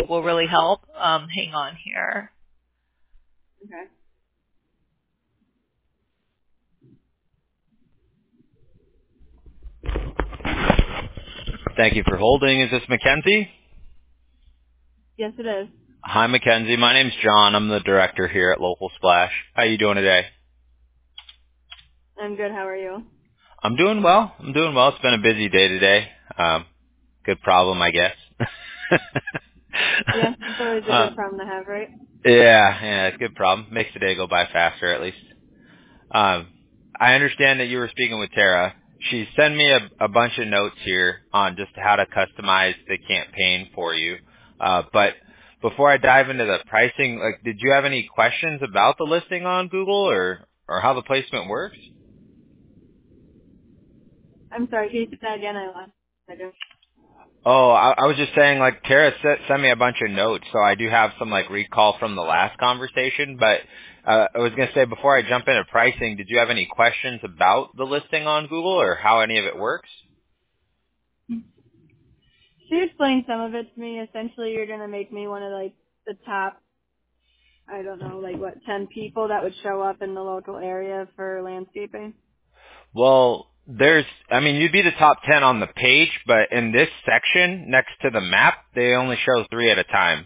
will really help. Hang on here. Okay. Thank you for holding. Is this Mackenzie? Yes, it is. Hi, Mackenzie. My name's John. I'm the director here at Local Splash. How you doing today? I'm good. How are you? I'm doing well. It's been a busy day today. Good problem, I guess. Yeah, it's always a good problem to have, right? Yeah, it's a good problem. Makes the day go by faster, at least. I understand that you were speaking with Tara. She sent me a bunch of notes here on just how to customize the campaign for you. But before I dive into the pricing, like, did you have any questions about the listing on Google or how the placement works? I'm sorry. Can you say that again? I lost. I do. Oh, I was just saying, like, Tara sent me a bunch of notes, so I do have some, like, recall from the last conversation, but I was going to say, before I jump into pricing, did you have any questions about the listing on Google or how any of it works? She explained some of it to me. Essentially, you're gonna make me one of like the top, I don't know, like what, 10 people that would show up in the local area for landscaping. Well, you'd be the top 10 on the page, but in this section next to the map, they only show 3 at a time.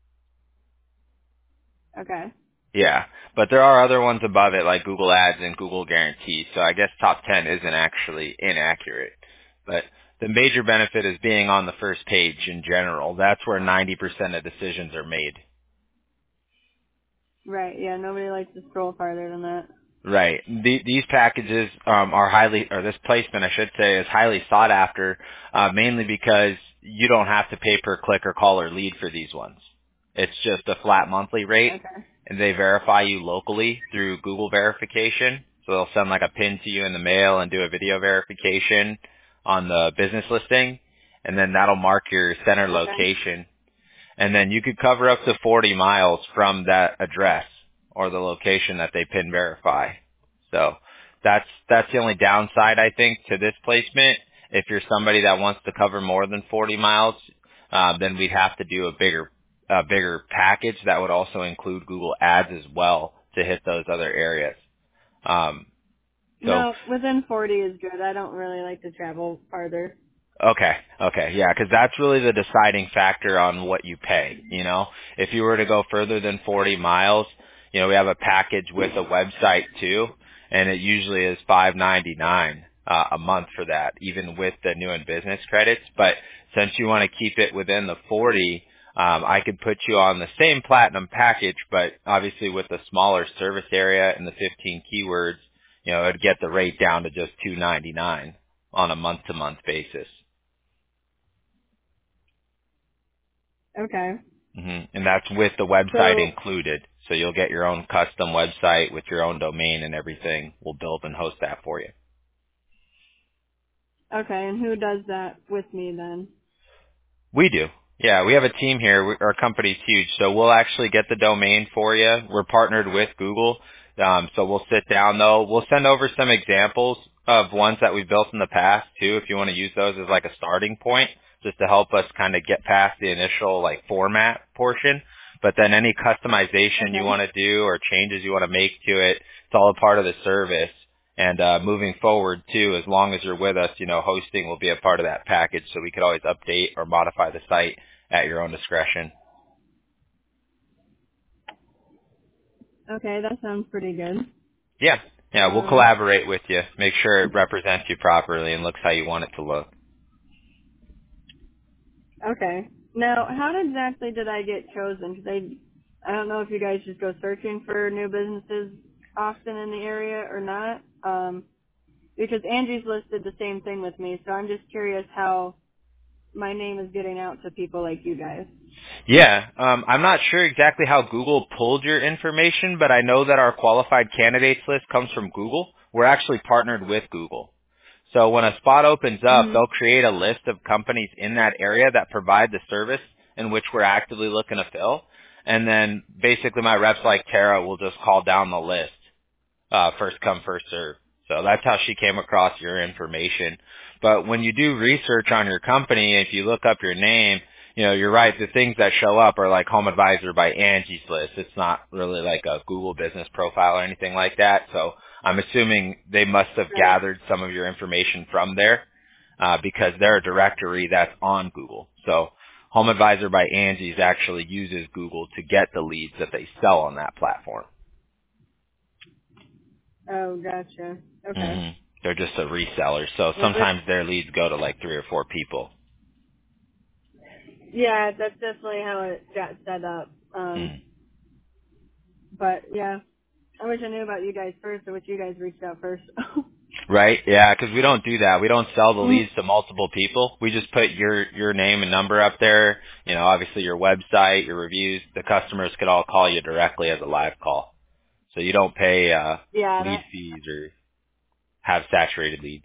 Okay. Yeah, but there are other ones above it, like Google Ads and Google Guarantees, so I guess top 10 isn't actually inaccurate. But the major benefit is being on the first page in general. That's where 90% of decisions are made. Right. Yeah. Nobody likes to scroll farther than that. Right. These packages or this placement, I should say, is highly sought after, mainly because you don't have to pay per click or call or lead for these ones. It's just a flat monthly rate, Okay. and they verify you locally through Google verification. So they'll send like a pin to you in the mail and do a video verification on the business listing, and then that'll mark your center Okay. location. And then you could cover up to 40 miles from that address or the location that they pin verify. So that's the only downside, I think, to this placement. If you're somebody that wants to cover more than 40 miles, then we'd have to do a bigger package that would also include Google Ads as well to hit those other areas. Um, so No, within 40 is good. I don't really like to travel farther. Okay, yeah, because that's really the deciding factor on what you pay. You know, if you were to go further than 40 miles, you know, we have a package with a website too, and it usually is $5.99 a month for that, even with the new and business credits. But since you want to keep it within the 40, I could put you on the same platinum package, but obviously with the smaller service area and the 15 keywords, you know, it'd get the rate down to just $2.99 on a month-to-month basis. Okay. And that's with the website So, included. So you'll get your own custom website with your own domain and everything. We'll build and host that for you. okay, and who does that with me then? We do. Yeah, we have a team here. Our company's huge, so we'll actually get the domain for you. We're partnered with Google, so we'll sit down though. We'll send over some examples of ones that we built in the past too, if you want to use those as like a starting point, just to help us kind of get past the initial like format portion. But then any customization you Okay. want to do or changes you want to make to it, it's all a part of the service. And moving forward too, as long as you're with us, you know, hosting will be a part of that package, so we could always update or modify the site at your own discretion. Okay, that sounds pretty good. Yeah, we'll Um, collaborate with you, make sure it represents you properly and looks how you want it to look. okay. Now, how exactly did I get chosen? Because I don't know if you guys just go searching for new businesses often in the area or not. Because Angie's listed the same thing with me, so I'm just curious how my name is getting out to people like you guys. Yeah, I'm not sure exactly how Google pulled your information, but I know that our qualified candidates list comes from Google. We're actually partnered with Google. So when a spot opens up, Mhm. they'll create a list of companies in that area that provide the service in which we're actively looking to fill. And then basically my reps like Tara will just call down the list, first come, first serve. So that's how she came across your information. But when you do research on your company, if you look up your name, you're right. The things that show up are like Home Advisor by Angie's List. It's not really like a Google business profile or anything like that. So I'm assuming they must have gathered some of your information from there because they're a directory that's on Google. So Home Advisor by Angie's actually uses Google to get the leads that they sell on that platform. Oh, gotcha. Okay. Mm-hmm. They're just a reseller. So sometimes their leads go to like 3 or 4 people. Yeah, that's definitely how it got set up. But yeah, I wish I knew about you guys first. I wish you guys reached out first. Right? Yeah, because we don't do that. We don't sell the leads to multiple people. We just put your name and number up there. Obviously your website, your reviews. The customers could all call you directly as a live call. So you don't pay lead fees or have saturated leads.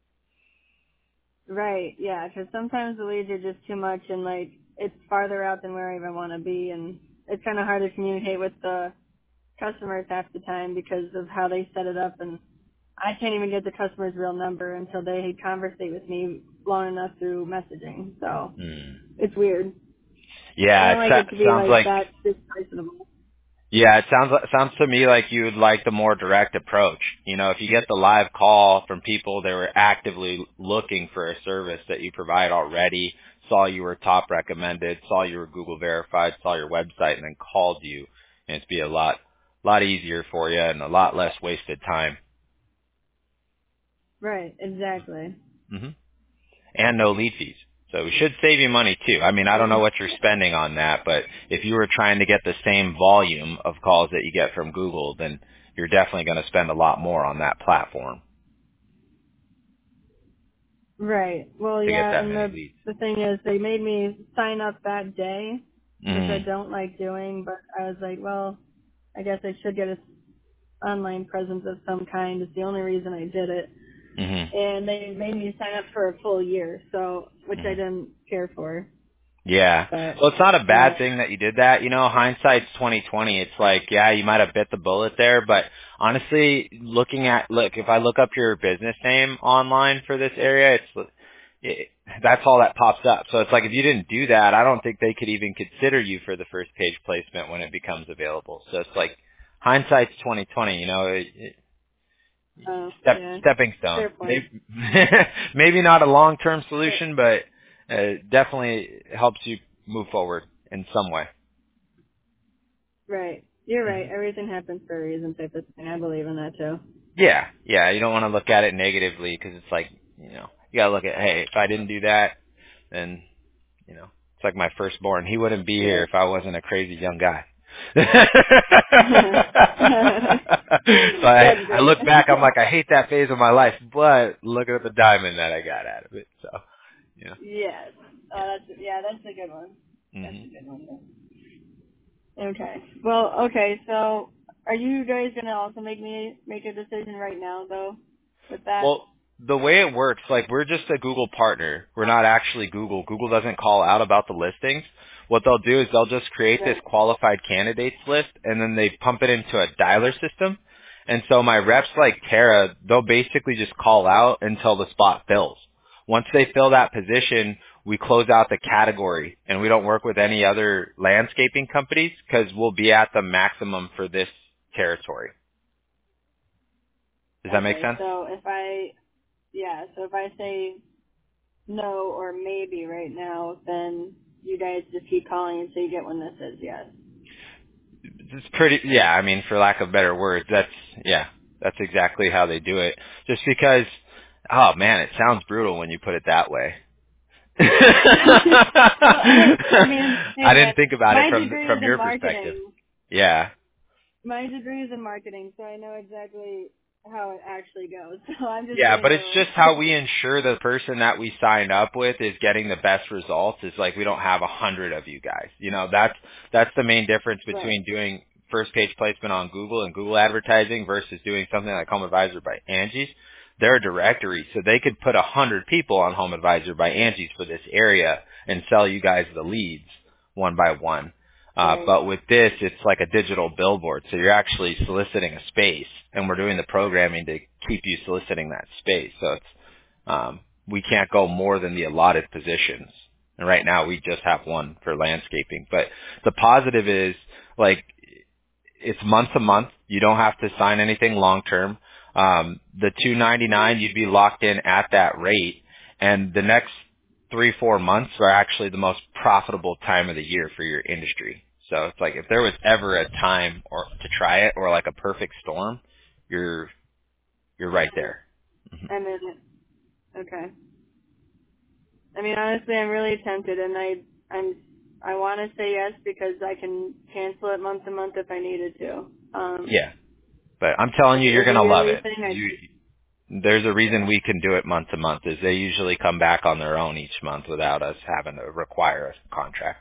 Right, yeah, because sometimes the leads are just too much and, like, it's farther out than where I even want to be, and it's kind of hard to communicate with the customers half the time because of how they set it up, and I can't even get the customer's real number until they conversate with me long enough through messaging, so it's weird. Yeah, I don't like it to be sounds like that personable. Yeah, it sounds to me like you would like the more direct approach. If you get the live call from people that were actively looking for a service that you provide already, saw you were top recommended, saw you were Google verified, saw your website, and then called you, and it'd be a lot easier for you and a lot less wasted time. Right, exactly. Mhm. And no lead fees. So we should save you money too. I mean, I don't know what you're spending on that, but if you were trying to get the same volume of calls that you get from Google, then you're definitely going to spend a lot more on that platform. Right. Well, yeah, and the thing is, they made me sign up that day, which I don't like doing, but I was like, well, I guess I should get an online presence of some kind. It's the only reason I did it. And they made me sign up for a full year, which I didn't care for. Yeah. But, well, it's not a bad thing that you did that. Hindsight's 2020. It's like, yeah, you might have bit the bullet there, but honestly, if I look up your business name online for this area, that's all that pops up. So it's like, if you didn't do that, I don't think they could even consider you for the first page placement when it becomes available. So it's like, hindsight's 2020, stepping stone. Maybe not a long-term solution, but definitely helps you move forward in some way. Right. You're right. Everything happens for a reason type of thing. I believe in that too. Yeah. You don't want to look at it negatively because it's like, you got to look at, hey, if I didn't do that, then, it's like my firstborn. He wouldn't be here if I wasn't a crazy young guy. So I look back, I'm like, I hate that phase of my life, but look at the diamond that I got out of it. So, Yes. That's a good one. That's a good one. Okay. Well, okay. So, are you guys gonna also make a decision right now, though, with that? Well, the way it works, like, we're just a Google partner. We're not actually Google. Google doesn't call out about the listings. What they'll do is they'll just create this qualified candidates list, and then they pump it into a dialer system. And so my reps like Tara, they'll basically just call out until the spot fills. Once they fill that position, we close out the category, and we don't work with any other landscaping companies because we'll be at the maximum for this territory. Does that make sense? So if I say no or maybe right now, then you guys just keep calling until you get one that says yes. It's pretty, I mean, for lack of better words, that's exactly how they do it. Just because, oh man, it sounds brutal when you put it that way. I didn't think about it from your perspective. Yeah. My degree is in marketing, so I know exactly how it actually goes. So I'm just but it's just how we ensure the person that we sign up with is getting the best results. Is like we don't have 100 of you guys. That's the main difference between doing first page placement on Google and Google advertising versus doing something like Home Advisor by Angie's. They're a directory, so they could put 100 people on Home Advisor by Angie's for this area and sell you guys the leads one by one. But with this, it's like a digital billboard. So you're actually soliciting a space, and we're doing the programming to keep you soliciting that space. So it's, we can't go more than the allotted positions. And right now we just have one for landscaping. But the positive is, like, it's month to month. You don't have to sign anything long term. The $299, you'd be locked in at that rate. And the next 3-4 months are actually the most profitable time of the year for your industry. So it's like if there was ever a time or to try it or like a perfect storm, you're right there. Mm-hmm. I'm in it. Okay. I mean, honestly, I'm really tempted, and I want to say yes because I can cancel it month to month if I needed to. Yeah, but I'm telling you, If it you're was a gonna love yearly it. thing, There's a reason we can do it month to month. Is they usually come back on their own each month without us having to require a contract.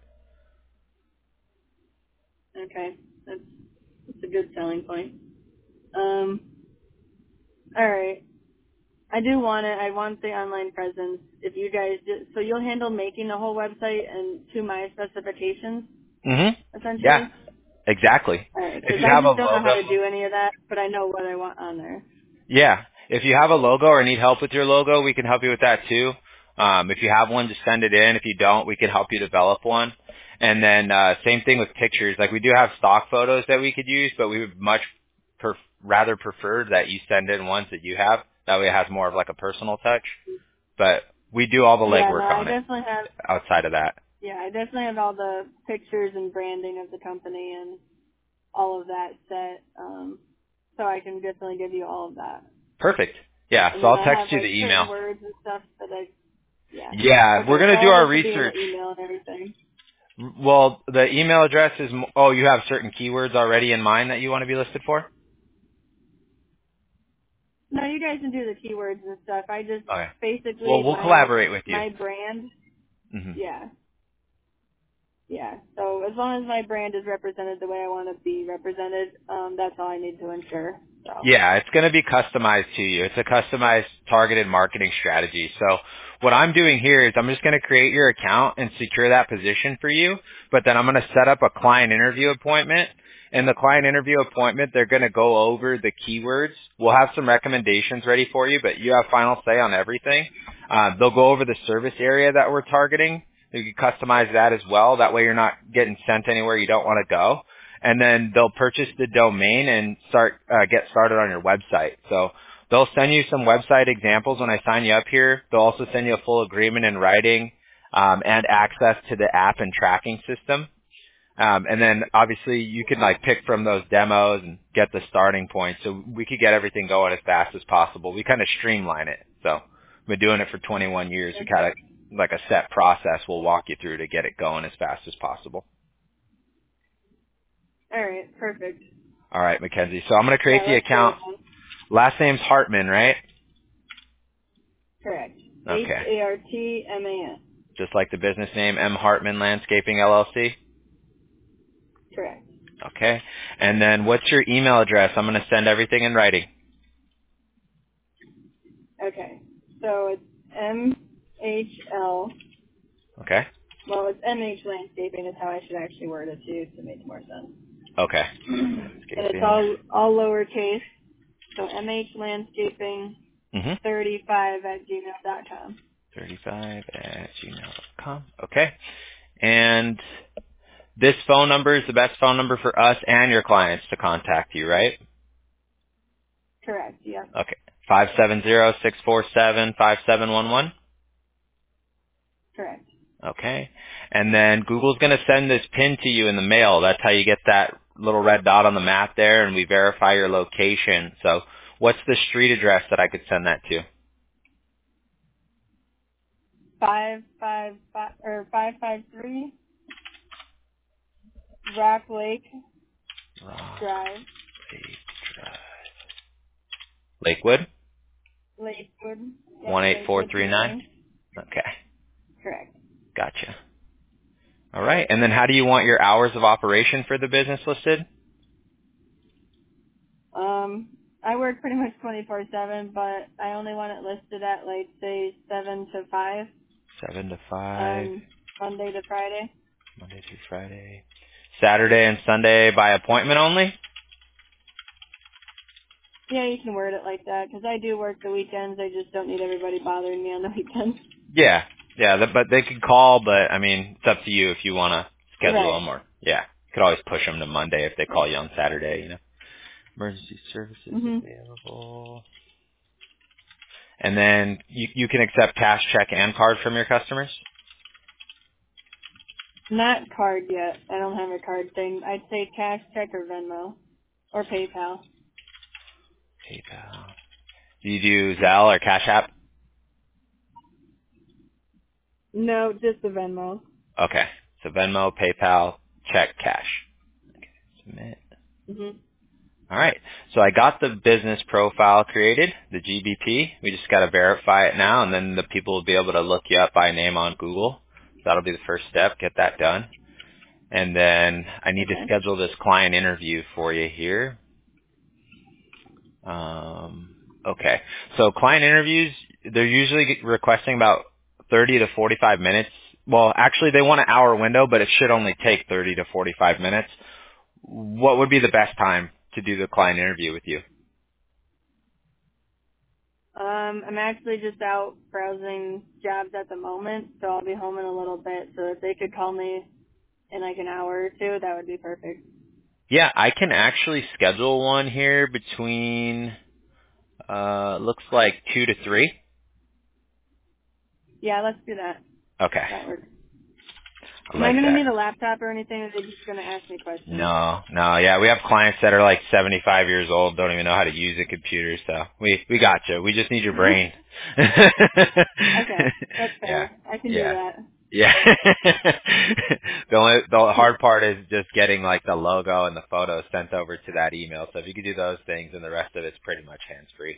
okay, that's a good selling point. All right. I do want it. I want the online presence. If you guys do, so you'll handle making the whole website and to my specifications, essentially? Yeah, exactly. All right, If because you I have a just don't know how logo, to do any of that, but I know what I want on there. yeah. If you have a logo or need help with your logo, we can help you with that too. If you have one, just send it in. If you don't, we can help you develop one. And then same thing with pictures. Like we do have stock photos that we could use, but we would much rather prefer that you send in ones that you have. That way it has more of like a personal touch. But we do all the Yeah, no, legwork I on it definitely have. outside of that. Yeah, I definitely have all the pictures and branding of the company and all of that set. So I can definitely give you all of that. Perfect. Yeah, And so then I'll I text have you the like certain email. words and stuff that yeah. Yeah, we're Okay, so going to do all our this will be in research. the email and everything. Well, the email address is, oh, you have certain keywords already in mind that you want to be listed for? No, you guys can do the keywords and stuff. I just Okay. Well, basically we'll collaborate with you. my brand. Hmm. Yeah. Yeah. So as long as my brand is represented the way I want to be represented, that's all I need to ensure. So. Yeah, it's going to be customized to you. It's a customized targeted marketing strategy. So what I'm doing here is I'm just going to create your account and secure that position for you, but then I'm going to set up a client interview appointment. In the client interview appointment, they're going to go over the keywords. We'll have some recommendations ready for you, but you have final say on everything. They'll go over the service area that we're targeting. You can customize that as well. That way you're not getting sent anywhere you don't want to go. And then they'll purchase the domain and get started on your website. So they'll send you some website examples when I sign you up here. They'll also send you a full agreement in writing and access to the app and tracking system. And then obviously you can like pick from those demos and get the starting point. So we could get everything going as fast as possible. We kind of streamline it. So we've been doing it for 21 years. We kind of like a set process we'll walk you through to get it going as fast as possible. All right. Perfect. All right, Mackenzie. So I'm going to create the Let's get it account. done. Last name's Hartman, right? Correct. Okay. Hartman. Just like the business name, M. Hartman Landscaping, LLC? Correct. Okay. And then what's your email address? I'm going to send everything in writing. Okay. So it's MHL. Okay. Well, it's MH Landscaping is how I should actually word it too to make more sense. Okay. And it's Landscaping. all lowercase. So MH Landscaping 35@gmail.com. 35@gmail.com. Okay. And this phone number is the best phone number for us and your clients to contact you, right? Correct. Yeah. Okay. 570-647-5711. Correct. Okay. And then Google's going to send this pin to you in the mail. That's how you get that little red dot on the map there, and we verify your location. So what's the street address that I could send that to? 553 Rock Lake Drive. Lakewood? Lakewood. Yep, 18439? Okay. Correct. Gotcha. All right. And then how do you want your hours of operation for the business listed? I work pretty much 24/7, but I only want it listed at like say 7 to 5. 7 to 5. Monday to Friday. Monday through Friday. Saturday and Sunday by appointment only? Yeah, you can word it like that because I do work the weekends. I just don't need everybody bothering me on the weekends. Yeah. Yeah, but they could call, but I mean, it's up to you if you want to schedule Right. them or, yeah. You could always push them to Monday if they call Right. you on Saturday, you know. Emergency services Mhm. available. And then you can accept cash, check, and card from your customers? Not card yet. I don't have a card thing. I'd say cash, check, or Venmo, or PayPal. PayPal. Do you do Zelle or Cash App? No, just the Venmo. Okay. So Venmo, PayPal, check, cash. Okay. Submit. Mhm. All right. So I got the business profile created, the GBP. We just got to verify it now, and then the people will be able to look you up by name on Google. So that'll be the first step. Get that done. And then I need to Okay. schedule this client interview for you here. Okay. So client interviews, they're usually requesting about 30 to 45 minutes. Well, actually, they want an hour window, but it should only take 30 to 45 minutes. What would be the best time to do the client interview with you? I'm actually just out browsing jobs at the moment, so I'll be home in a little bit. So if they could call me in like an hour or two, that would be perfect. Yeah, I can actually schedule one here between, looks like 2 to 3. Yeah, let's do that. Okay. That works. I Am I like gonna that. need a laptop or anything? Or are they just gonna ask me questions? No, yeah, we have clients that are like 75 years old, don't even know how to use a computer, so we got you. We just need your brain. Okay, that's Yeah, fair. I can do yeah, that. yeah. The hard part is just getting like the logo and the photos sent over to that email. So if you could do those things, and the rest of it's pretty much hands free.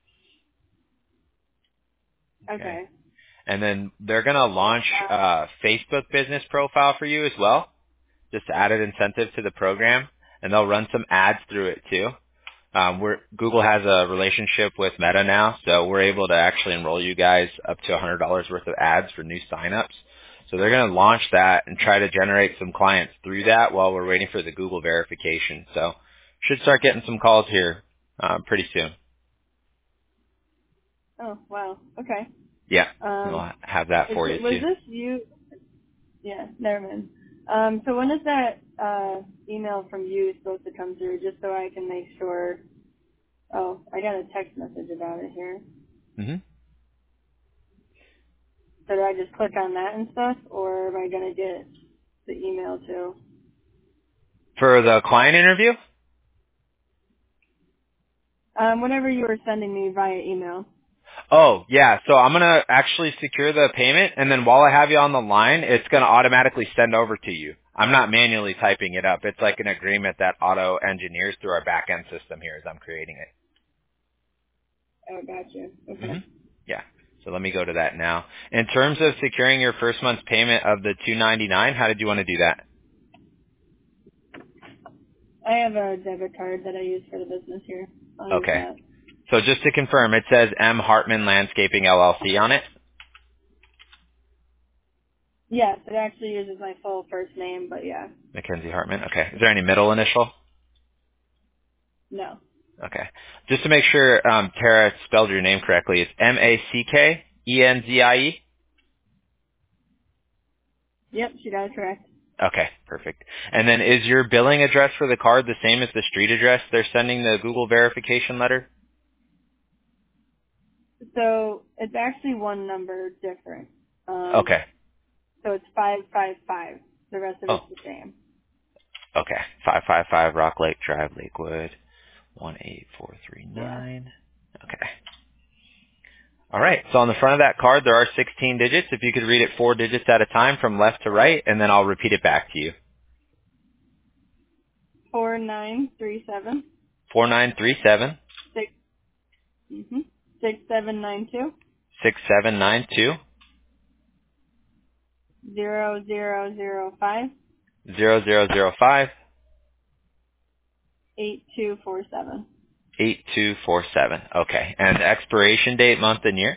Okay. Okay. And then they're gonna launch a Facebook business profile for you as well, just added incentive to the program, and they'll run some ads through it too. Google has a relationship with Meta now, so we're able to actually enroll you guys up to $100 worth of ads for new signups. So they're going to launch that and try to generate some clients through that while we're waiting for the Google verification. So should start getting some calls here pretty soon. Oh wow. Okay. Yeah, Um, we'll have that for you was too. this you? Yeah, never mind. So when is that email from you supposed to come through? Just so I can make sure. Oh, I got a text message about it here. hmm So do I just click on that and stuff, or am I gonna get the email too? For the client interview? Whatever you were sending me via email. Oh, yeah. So I'm going to actually secure the payment, and then while I have you on the line, it's going to automatically send over to you. I'm not manually typing it up. It's like an agreement that auto engineers through our back-end system here as I'm creating it. Oh, gotcha. hmm Okay. Yeah. So let me go to that now. In terms of securing your first month's payment of the $299, how did you want to do that? I have a debit card that I use for the business here. I'll use Okay. that. So just to confirm, it says M. Hartman Landscaping LLC on it? Yes, it actually uses my full first name, but yeah, Mackenzie Hartman. Okay. Is there any middle initial? no. Okay. Just to make sure Tara spelled your name correctly, it's Mackenzie? Yep, she got it correct. Okay, perfect. And then is your billing address for the card the same as the street address they're sending the Google verification letter? So it's actually one number different. Okay. So it's 555. The rest of Oh, it's the same. okay. 555 Rock Lake Drive, Lakewood, Yeah. 18439. Okay. All right. So on the front of that card, there are 16 digits. If you could read it 4 digits at a time from left to right, and then I'll repeat it back to you. 4937 4937 6 6792 6792 0005 0005 8247 8247. Okay. And the expiration date, month, and year?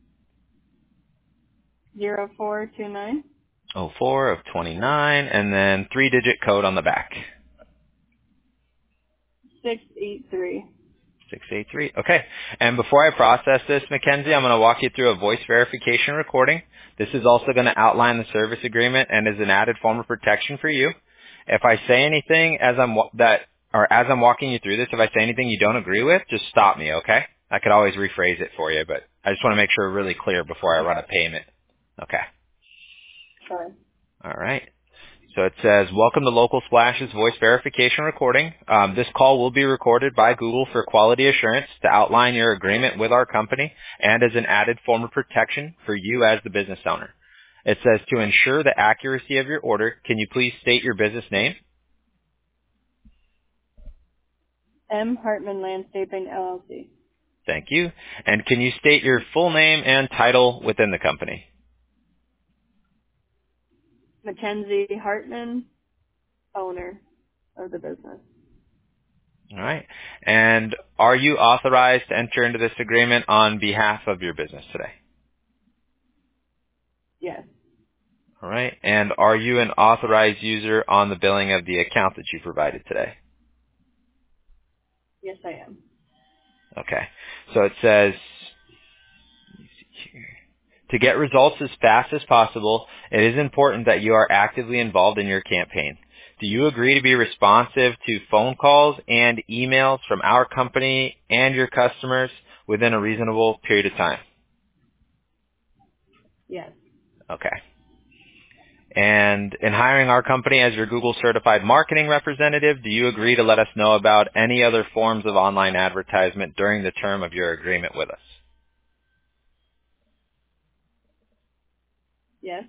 0429 04 of 29, and then 3-digit code on the back. 683. 683. Okay. And before I process this, Mackenzie, I'm going to walk you through a voice verification recording. This is also going to outline the service agreement and is an added form of protection for you. If I say anything as I'm walking you through this, if I say anything you don't agree with, just stop me, okay? I could always rephrase it for you, but I just want to make sure we're really clear before I run a payment. Okay. Sorry. All right. So it says, welcome to Local Splash's voice verification recording. This call will be recorded by Google for quality assurance to outline your agreement with our company and as an added form of protection for you as the business owner. It says, to ensure the accuracy of your order, can you please state your business name? M. Hartman Landscaping, LLC. Thank you. And can you state your full name and title within the company? Mackenzie Hartman, owner of the business. All right. And are you authorized to enter into this agreement on behalf of your business today? Yes. All right. And are you an authorized user on the billing of the account that you provided today? Yes, I am. Okay. So it says, let me see here. To get results as fast as possible, it is important that you are actively involved in your campaign. Do you agree to be responsive to phone calls and emails from our company and your customers within a reasonable period of time? Yes. Okay. And in hiring our company as your Google certified marketing representative, do you agree to let us know about any other forms of online advertisement during the term of your agreement with us? Yes.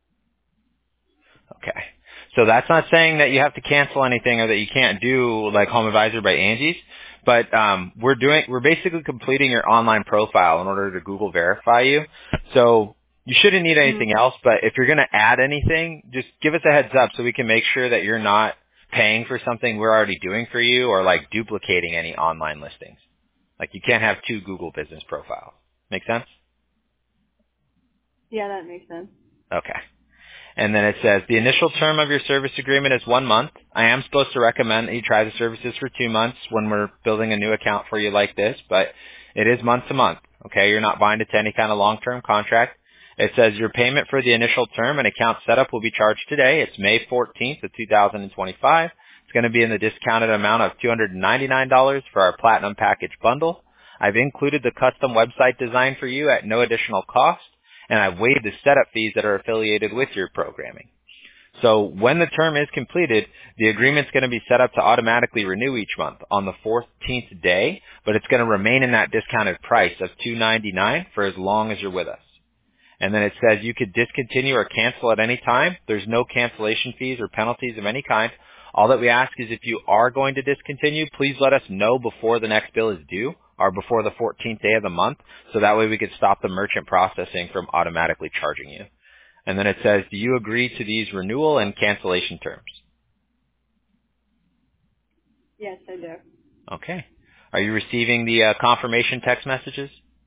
Okay. So that's not saying that you have to cancel anything or that you can't do like Home Advisor by Angie's, but we're basically completing your online profile in order to Google verify you. So you shouldn't need anything else, but if you're going to add anything, just give us a heads up so we can make sure that you're not paying for something we're already doing for you or like duplicating any online listings. Like you can't have two Google business profiles. Make sense? Yeah, that makes sense. Okay. And then it says, the initial term of your service agreement is 1 month. I am supposed to recommend that you try the services for 2 months when we're building a new account for you like this, but it is month to month. Okay, you're not binded to any kind of long-term contract. It says your payment for the initial term and account setup will be charged today. It's May 14th of 2025. It's going to be in the discounted amount of $299 for our Platinum Package bundle. I've included the custom website design for you at no additional cost, and I've waived the setup fees that are affiliated with your programming. So when the term is completed, the agreement's going to be set up to automatically renew each month on the 14th day, but it's going to remain in that discounted price of $299 for as long as you're with us. And then it says you could discontinue or cancel at any time. There's no cancellation fees or penalties of any kind. All that we ask is if you are going to discontinue, please let us know before the next bill is due or before the 14th day of the month, so that way we could stop the merchant processing from automatically charging you. And then it says, do you agree to these renewal and cancellation terms? Yes, I do. Okay. Are you receiving the confirmation text messages?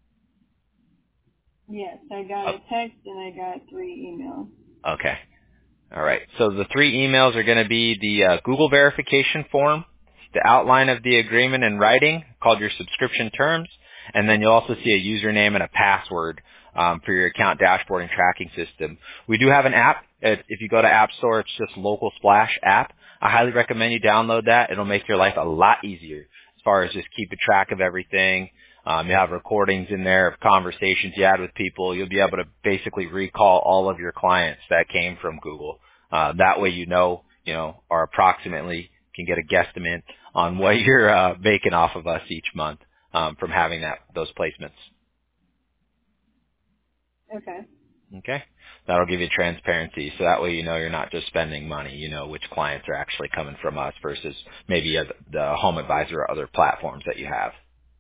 Yes, I got a text and I got 3 emails. Okay. All right. So the 3 emails are going to be the Google verification form, the outline of the agreement in writing called your subscription terms, and then you'll also see a username and a password for your account dashboard and tracking system. We do have an app. If you go to App Store, it's just Local Splash app. I highly recommend you download that. It'll make your life a lot easier as far as just keeping track of everything. You have recordings in there of conversations you had with people. You'll be able to basically recall all of your clients that came from Google. That way you know, or approximately can get a guesstimate on what you're making off of us each month from having those placements. Okay. Okay. That'll give you transparency. So that way you know you're not just spending money. You know which clients are actually coming from us versus maybe the Home Advisor or other platforms that you have.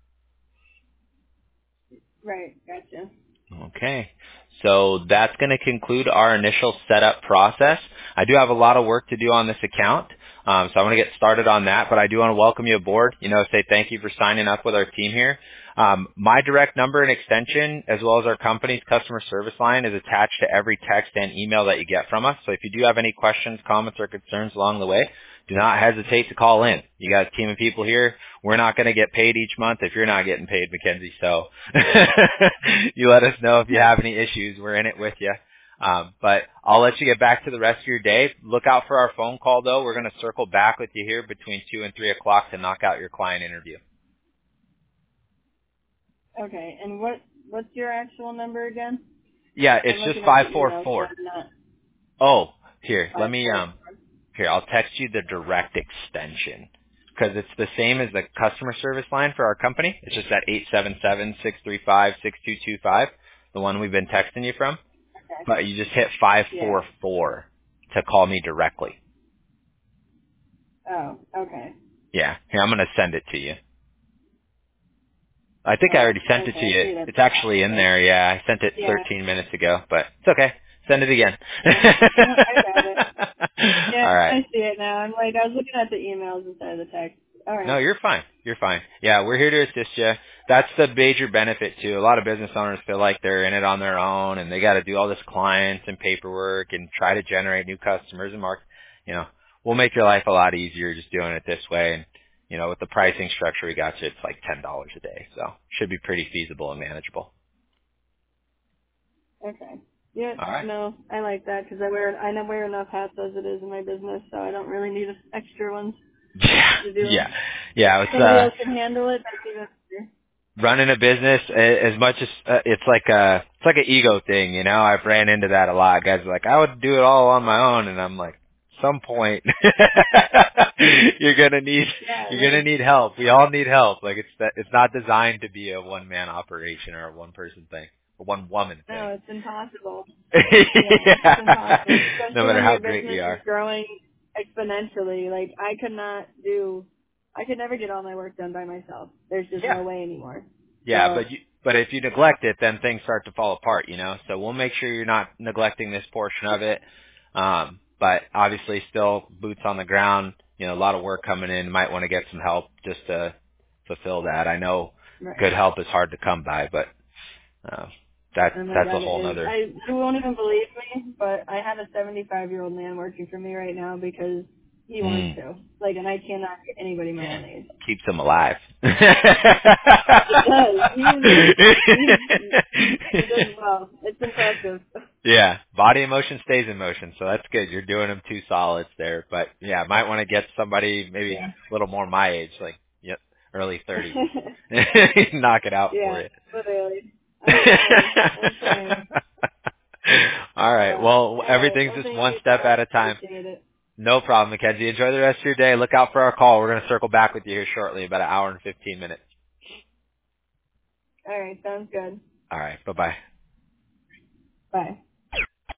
Right. Gotcha. Okay. So that's going to conclude our initial setup process. I do have a lot of work to do on this account. So I'm going to get started on that, but I do want to welcome you aboard, say thank you for signing up with our team here. My direct number and extension, as well as our company's customer service line, is attached to every text and email that you get from us. So if you do have any questions, comments, or concerns along the way, do not hesitate to call in. You got a team of people here. We're not going to get paid each month if you're not getting paid, Mackenzie. So you let us know if you have any issues. We're in it with you. But I'll let you get back to the rest of your day. Look out for our phone call, though. We're going to circle back with you here between 2 and 3 o'clock to knock out your client interview. Okay, and what's your actual number again? Yeah, it's just 544. Oh, here, let me, here, I'll text you the direct extension because it's the same as the customer service line for our company. It's just at 877-635-6225, the one we've been texting you from. Okay. But you just hit 544 to call me directly. Oh, okay. Yeah, here, I'm going to send it to you. I think I already sent it to you. It's actually in there. Yeah, I sent it 13 minutes ago, but it's okay. Send it again. I got it. Yeah, all right. I see it now. I'm like, I was looking at the emails instead of the text. All right. No, you're fine. You're fine. Yeah, we're here to assist you. That's the major benefit too. A lot of business owners feel like they're in it on their own and they got to do all this clients and paperwork and try to generate new customers and market. We'll make your life a lot easier just doing it this way. And with the pricing structure we got you, it's like $10 a day, so should be pretty feasible and manageable. Okay. Yeah. All right. No, I like that because I wear enough hats as it is in my business, so I don't really need extra ones. Yeah. Somebody else can handle it. That's even better. Running a business, as much as it's like an ego thing, I've ran into that a lot. Guys are like, I would do it all on my own, and I'm like, some point you're gonna need help. We all need help. Like it's not designed to be a one man operation or a one person thing, a one woman thing. No, it's impossible. It's impossible. No matter how great we are. Is growing exponentially. Like I could never get all my work done by myself. There's just no way anymore. Yeah, but if you neglect it, then things start to fall apart, So we'll make sure you're not neglecting this portion of it. But obviously still boots on the ground, a lot of work coming in. Might want to get some help just to fulfill that. I know good help is hard to come by, but that's a whole nother. You won't even believe me, but I have a 75-year-old man working for me right now because he wants to. Like, and I cannot get anybody my own age. Keeps him alive. It does. He does well. It's impressive. Yeah, body in motion stays in motion, so that's good. You're doing them two solids there, but yeah, might want to get somebody maybe a little more my age, like early 30s. Knock it out for you. Literally. I'm trying. All right. Well, everything's just one step at a time. No problem, Mackenzie. Enjoy the rest of your day. Look out for our call. We're going to circle back with you here shortly, about an hour and 15 minutes. All right. Sounds good. All right. Bye-bye. Bye.